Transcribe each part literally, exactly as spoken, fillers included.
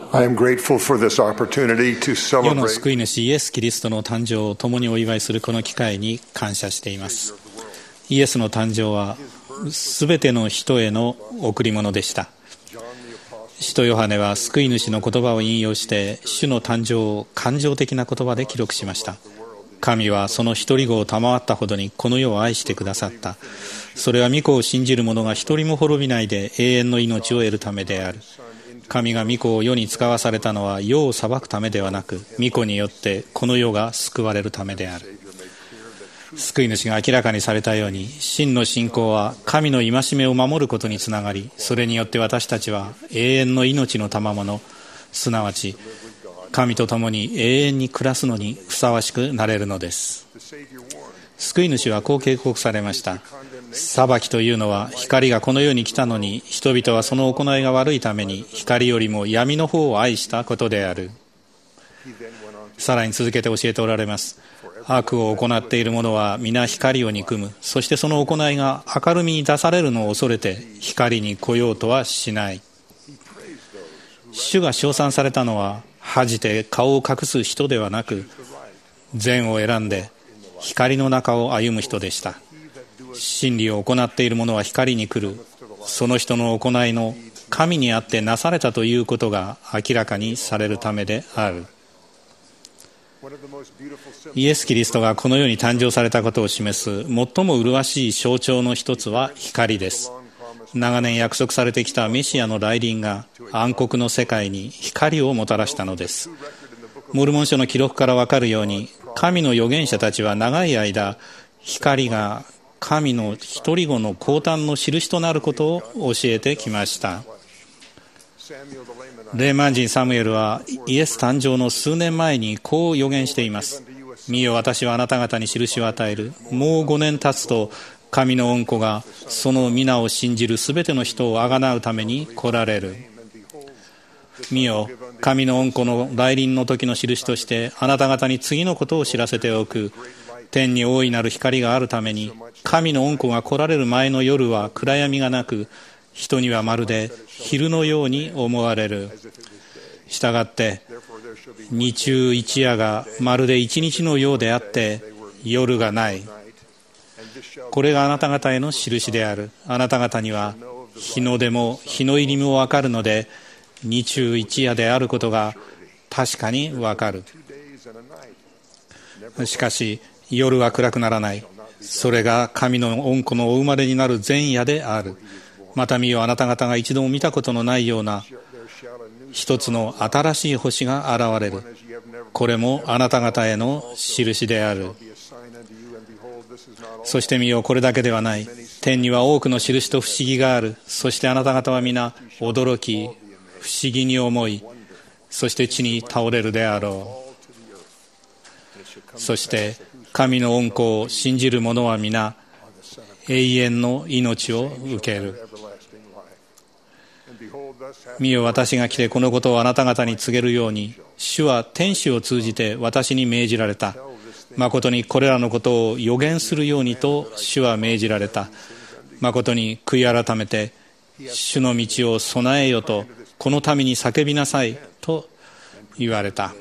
I am grateful for this opportunity to 世の celebrate 救い主イエス・キリストの誕生を共にお祝いするこの機会に感謝しています。イエスの誕生はすべての人への贈り物でした。使徒ヨハネは救い主の言葉を引用して主の誕生を感情的な言葉で記録しました。神はその一人子を賜ったほどにこの世を愛してくださった。それは御子を信じる者が一人も滅びないで永遠の命を得るためである。神が御子を世に使わされたのは世を裁くためではなく、御子によってこの世が救われるためである。救い主が明らかにされたように、真の信仰は神の戒めを守ることにつながり、それによって私たちは永遠の命の賜物、すなわち神と共に永遠に暮らすのにふさわしくなれるのです。救い主はこう警告されました。裁きというのは光がこの世に来たのに、人々はその行いが悪いために光よりも闇の方を愛したことである。さらに続けて教えておられます。悪を行っている者は皆光を憎む。そしてその行いが明るみに出されるのを恐れて光に来ようとはしない。主が称賛されたのは恥じて顔を隠す人ではなく、善を選んで光の中を歩む人でした。真理を行っている者は光に来る。その人の行いの神にあってなされたということが明らかにされるためである。イエス・キリストがこの世に誕生されたことを示す最も麗しい象徴の一つは光です。長年約束されてきたメシアの来臨が暗黒の世界に光をもたらしたのです。モルモン書の記録からわかるように、神の預言者たちは長い間、光が神の一人子の降誕の印となることを教えてきました。レーマン人サムエルはイエス誕生の数年前にこう予言しています。見よ、私はあなた方に印を与える。もうごねん経つと神の御子がその皆を信じるすべての人をあがなうために来られる。見よ、神の御子の来臨の時の印としてあなた方に次のことを知らせておく。天に大いなる光があるために、神の御子が来られる前の夜は暗闇がなく、人にはまるで昼のように思われる。したがって日中一夜がまるで一日のようであって夜がない。これがあなた方への印である。あなた方には日の出も日の入りもわかるので、日中一夜であることが確かにわかる。しかし夜は暗くならない。それが神の御子のお生まれになる前夜である。また見よ、あなた方が一度も見たことのないような一つの新しい星が現れる。これもあなた方への印である。そして見よ、これだけではない。天には多くの印と不思議がある。そしてあなた方は皆驚き、不思議に思い、そして地に倒れるであろう。そして神の御子を信じる者は皆永遠の命を受ける。見よ、私が来てこのことをあなた方に告げるように、主は天使を通じて私に命じられた。誠にこれらのことを予言するようにと主は命じられた。誠に悔い改めて主の道を備えよとこの民に叫びなさいと言われた。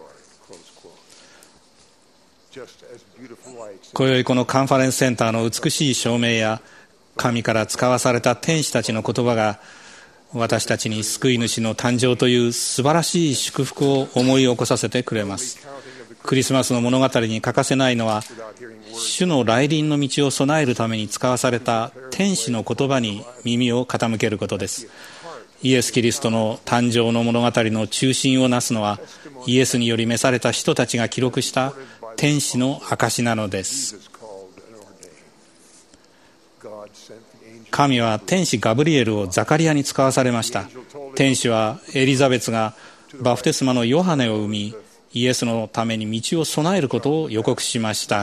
今宵このカンファレンスセンターの美しい照明や神から使わされた天使たちの言葉が私たちに救い主の誕生という素晴らしい祝福を思い起こさせてくれます。クリスマスの物語に欠かせないのは、主の来臨の道を備えるために使わされた天使の言葉に耳を傾けることです。イエス・キリストの誕生の物語の中心をなすのは、イエスにより召された人たちが記録した天使の証なのです。神は天使ガブリエルをザカリアに使わされました。天使はエリザベスがバプテスマのヨハネを生み、イエスのために道を備えることを予告しました。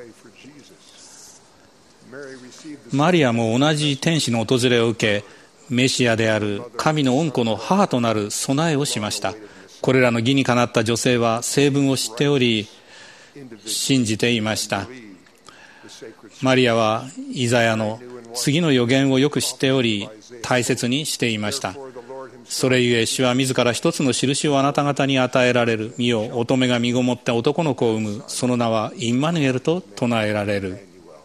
マリアも同じ天使の訪れを受け、メシアである神の御子の母となる備えをしました。これらの義にかなった女性は成分を知っており、信じていました。マリアはイザヤの次の予言をよく知っており、大切にしていました。 それゆえ主は自ら一つの印をあなた方に与えられる。見よ、乙女が身ごもって男の子を産む。その名はインマヌエルと唱えられる。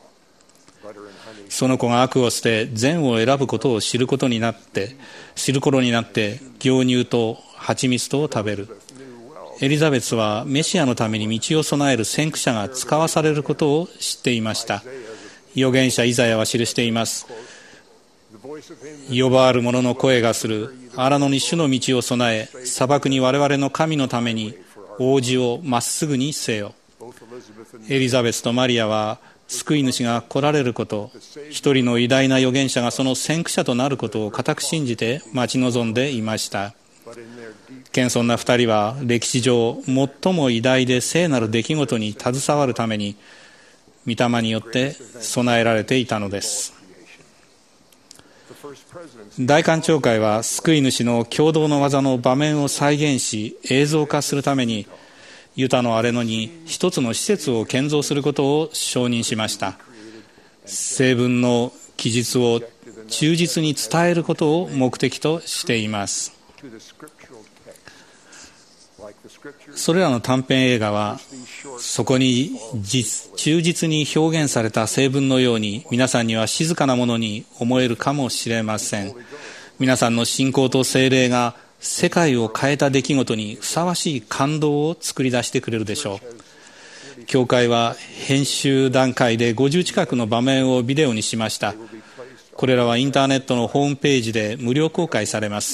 その子が悪を捨て善を選ぶことを知ることになって知る頃になって牛乳と蜂蜜とを食べる。エリザベスはメシアのために道を備える先駆者が使わされることを知っていました。預言者イザヤは記しています。呼ばわる者の声がする。荒野に主の道を備え、砂漠に我々の神のために王子をまっすぐにせよ。エリザベスとマリアは救い主が来られること、一人の偉大な預言者がその先駆者となることを固く信じて待ち望んでいました。謙遜な二人は歴史上最も偉大で聖なる出来事に携わるために御霊によって備えられていたのです。大官庁会は救い主の共同の技の場面を再現し映像化するためにユタのアレノに一つの施設を建造することを承認しました。聖文の記述を忠実に伝えることを目的としています。それらの短編映画はそこに忠実に表現された聖文のように皆さんには静かなものに思えるかもしれません。皆さんの信仰と聖霊が世界を変えた出来事にふさわしい感動を作り出してくれるでしょう。教会は編集段階でごじゅう近くの場面をビデオにしました。これらはインターネットのホームページで無料公開されます。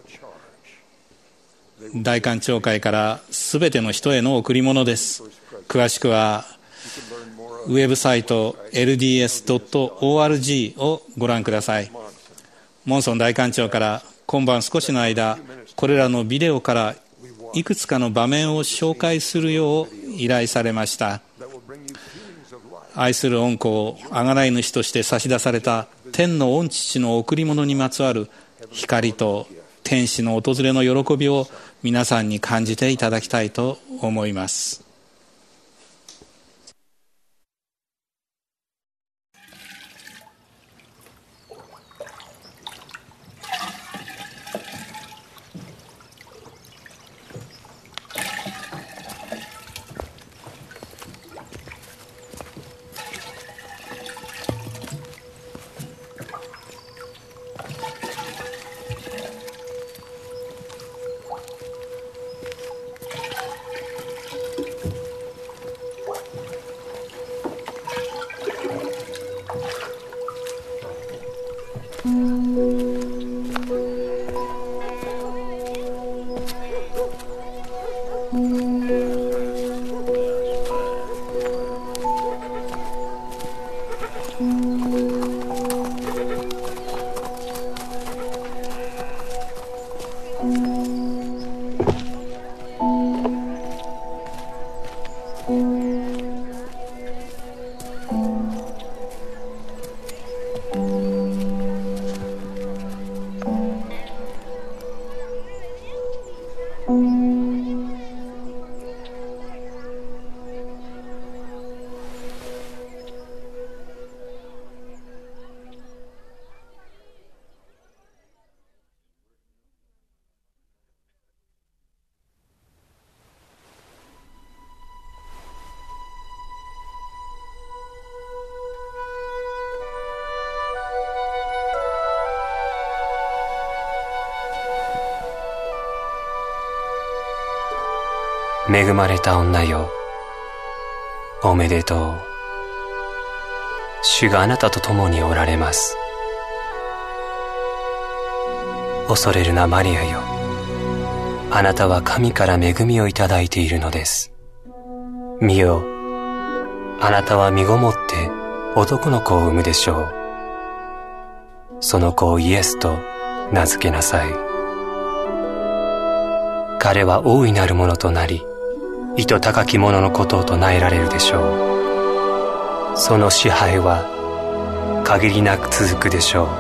大官庁会からすべての人への贈り物です。詳しくはウェブサイト エルディーエスドットオーアールジー をご覧ください。モンソン大官庁から今晩少しの間これらのビデオからいくつかの場面を紹介するよう依頼されました。愛する御子を贖い主として差し出された天の御父の贈り物にまつわる光と天使の訪れの喜びを皆さんに感じていただきたいと思います。 恵まれた女よ、おめでとう。主があなたと共におられます。恐れるなマリアよ、あなたは神から恵みをいただいているのです。見よ、あなたは身ごもって男の子を産むでしょう。その子をイエスと名付けなさい。彼は大いなるものとなり、意図高き者のことを唱えられるでしょう。その支配は限りなく続くでしょ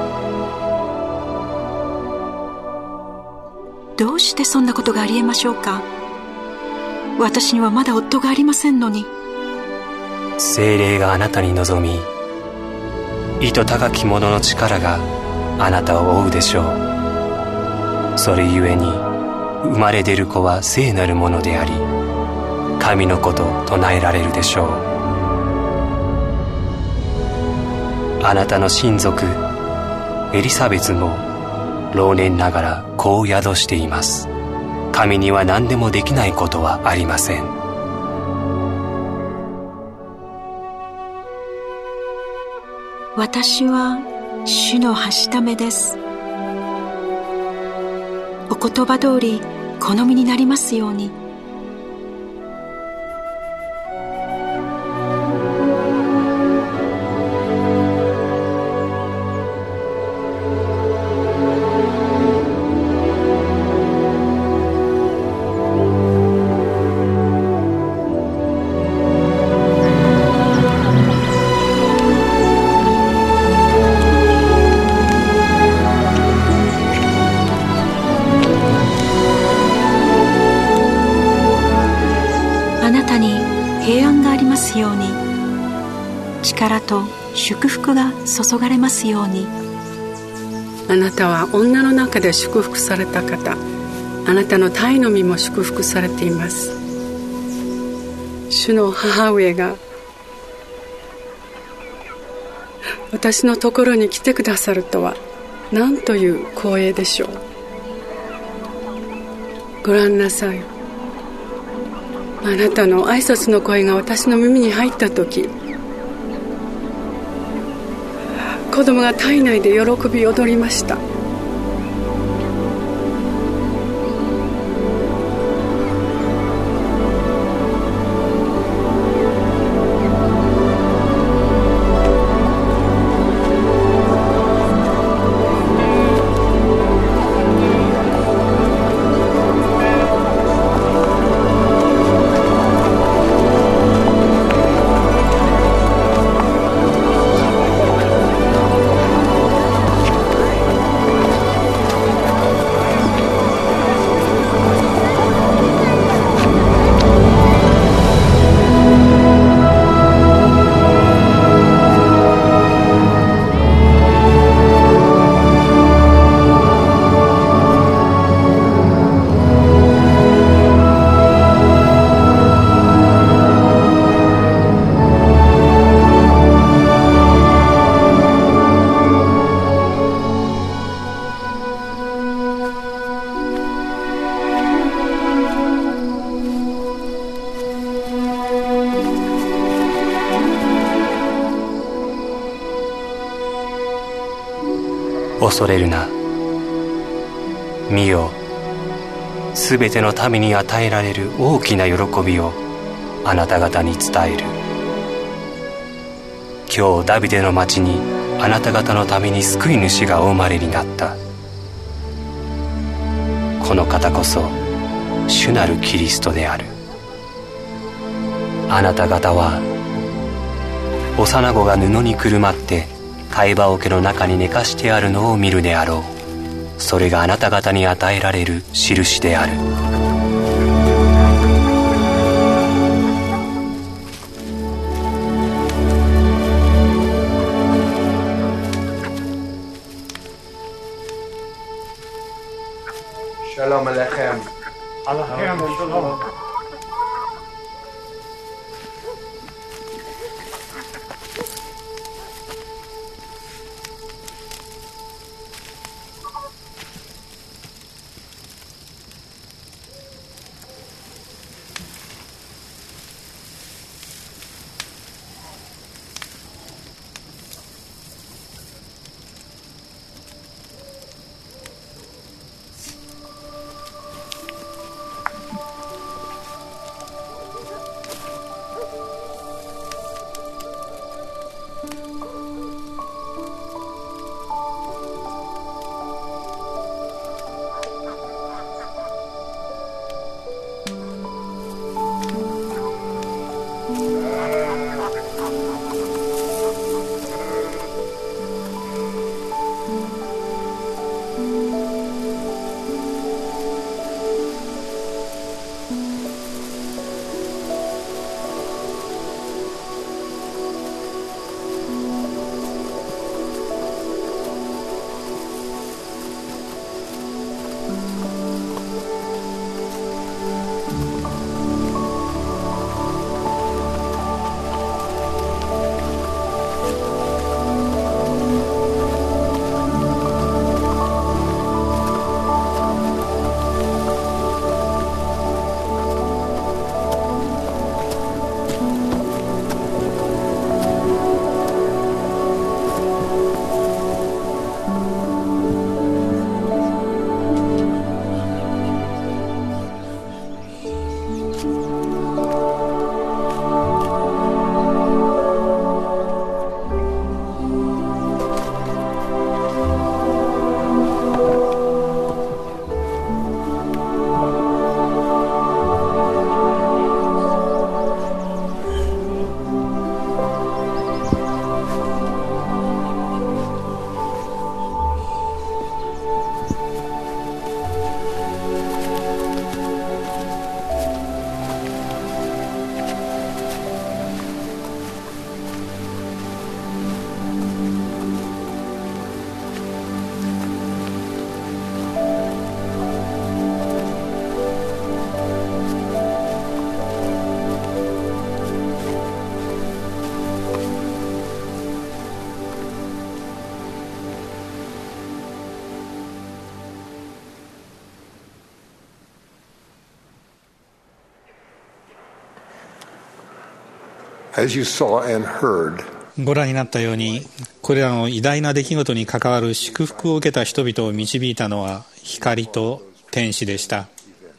う。どうしてそんなことがありえましょうか。私にはまだ夫がありませんのに。 聖霊があなたに望み、意図高き者の力があなたを覆うでしょう。 それゆえに生まれ出る子は聖なるものであり、神の子と唱えられるでしょう。あなたの親族エリザベスも老年ながら子を宿しています。神には何でもできないことはありません。 私は主のはしためです。お言葉通り好みになりますように。ように、力と祝福が注がれますように。 あなたは女の中で祝福された方、あなたの胎の身も祝福されています。主の母上が私のところに来てくださるとは何という光栄でしょう。ご覧なさい。あなたの挨拶の声が私の耳に入った時、子供が体内で喜び踊りました。 恐れるな。見よ、すべての民に与えられる大きな喜びをあなた方に伝える。今日ダビデの町にあなた方のために救い主がお生まれになった。この方こそ主なるキリストである。あなた方は幼子が布にくるまって貝羽桶の中に寝かしてあるのを見るであろう。それがあなた方に与えられる印である。 Shalom Aleichem. Aleichem Shalom. As you saw and heard, ご覧になったように、これらの偉大な出来事に関わる祝福を受けた人々を導いたのは光と天使でした。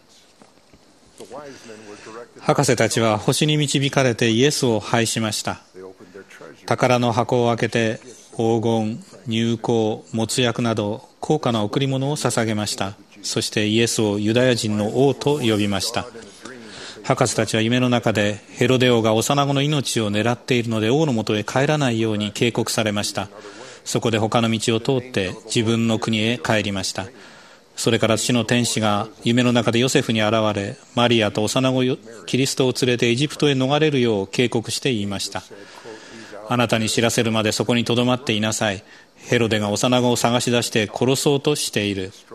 博士たちは星に導かれてイエスを拝しました。宝の箱を開けて黄金、乳香、没薬など高価な贈り物を捧げました。そしてイエスをユダヤ人の王と呼びました。博士たちは夢の中でヘロデ王が幼子の命を狙っているので王のもとへ帰らないように警告されました。そこで他の道を通って自分の国へ帰りました。それから主の天使が夢の中でヨセフに現れ、マリアと幼子キリストを連れてエジプトへ逃れるよう警告して言いました。あなたに知らせるまでそこにとどまっていなさい。ヘロデが幼子を探し出して殺そうとしている。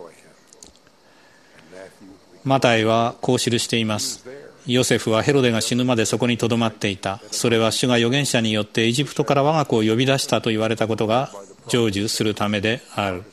マタイはこう記しています。ヨセフはヘロデが死ぬまでそこにとどまっていた。それは主が預言者によってエジプトから我が子を呼び出したと言われたことが成就するためである。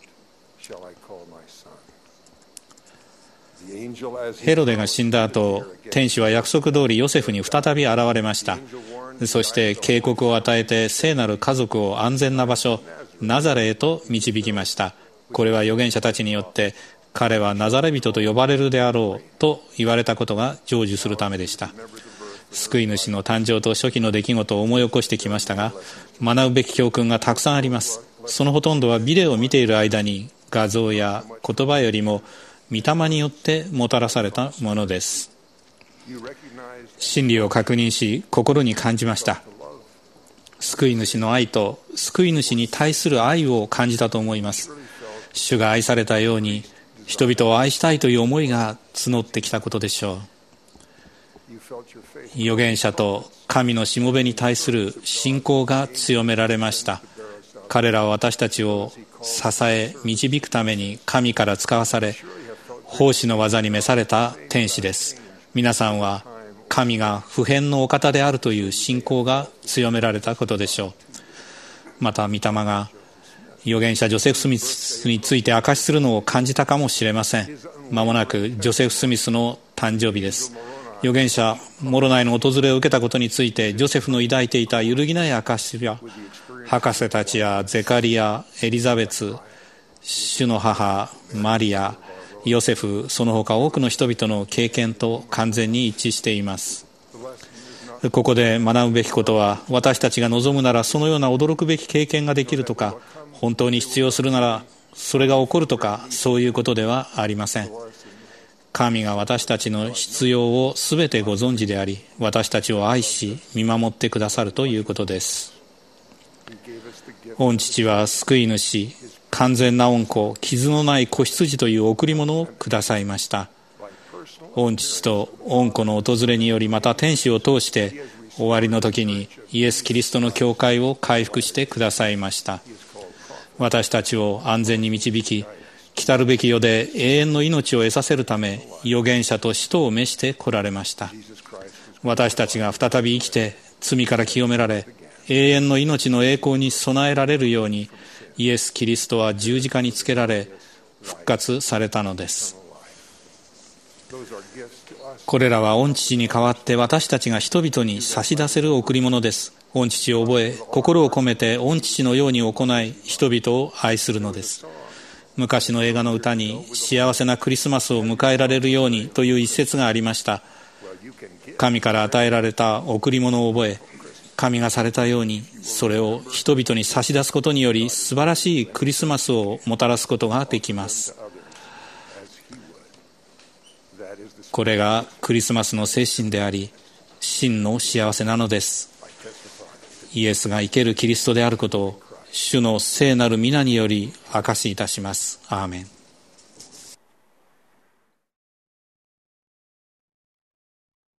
ヘロデが死んだ後、天使は約束通りヨセフに再び現れました。そして警告を与えて聖なる家族を安全な場所ナザレへと導きました。これは預言者たちによって彼はナザレ人と呼ばれるであろうと言われたことが成就するためでした。救い主の誕生と初期の出来事を思い起こしてきましたが、学ぶべき教訓がたくさんあります。そのほとんどはビデオを見ている間に画像や言葉よりも御霊によってもたらされたものです。真理を確認し心に感じました。救い主の愛と救い主に対する愛を感じたと思います。主が愛されたように人々を愛したいという思いが募ってきたことでしょう。預言者と神のしもべに対する信仰が強められました。彼らは私たちを支え導くために神から使わされ、奉仕の技に召された天使です。皆さんは神が不変のお方であるという信仰が強められたことでしょう。また御霊が預言者ジョセフ・スミスについて証しするのを感じたかもしれません。まもなくジョセフ・スミスの誕生日です。預言者モロナイの訪れを受けたことについてジョセフの抱いていた揺るぎない証しや博士たちやゼカリア、エリザベツ、主の母マリア、ヨセフ、その他多くの人々の経験と完全に一致しています。ここで学ぶべきことは、私たちが望むならそのような驚くべき経験ができるとか、本当に必要するならそれが起こるとか、そういうことではありません。神が私たちの必要をすべてご存知であり、私たちを愛し見守ってくださるということです。御父は救い主、完全な御子、傷のない子羊という贈り物をくださいました。御父と御子の訪れにより、また天使を通して終わりの時にイエス・キリストの教会を回復してくださいました。私たちを安全に導き、来たるべき世で永遠の命を得させるため、預言者と使徒を召して来られました。私たちが再び生きて罪から清められ、永遠の命の栄光に備えられるように、イエス・キリストは十字架につけられ復活されたのです。これらは御父に代わって私たちが人々に差し出せる贈り物です。御父を覚え、心を込めて御父のように行い、人々を愛するのです。昔の映画の歌に、幸せなクリスマスを迎えられるようにという一節がありました。神から与えられた贈り物を覚え、神がされたようにそれを人々に差し出すことにより、素晴らしいクリスマスをもたらすことができます。これがクリスマスの精神であり、真の幸せなのです。イエスが生けるキリストであることを主の聖なる皆により証しいたします。アーメン。